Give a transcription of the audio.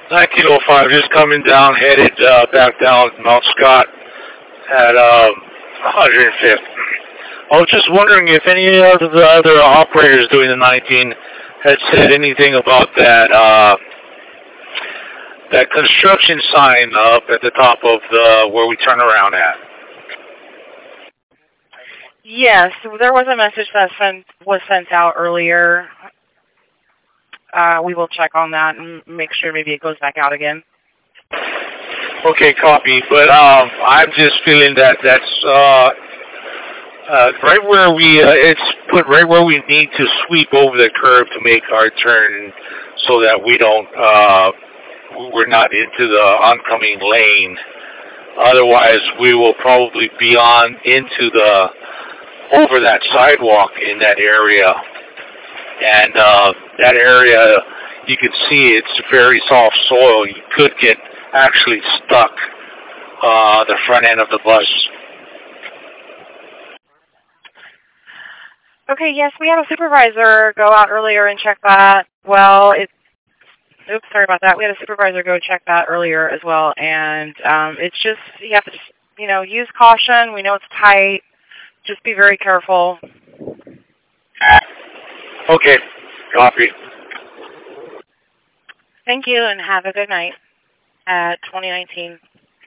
1905, just coming down, headed back down Mount Scott at 105th. I was just wondering if any of the other operators doing the 19 had said anything about that construction sign up at the top of the where we turn around at. Yes, there was a message that was sent out earlier. We will check on that and make sure maybe it goes back out again. Okay, copy. But I'm just feeling that that's right where it's put right where we need to sweep over the curb to make our turn, so that we're not into the oncoming lane. Otherwise, we will probably be over that sidewalk in that area. And that area, you can see it's very soft soil. You could get actually stuck the front end of the bus. Okay, yes, we had a supervisor go out earlier and check that. Well, oops, sorry about that. We had a supervisor go check that earlier as well, and it's just, you have to just, use caution. We know it's tight. Just be very careful. Okay, copy. Thank you, and have a good night at 2019.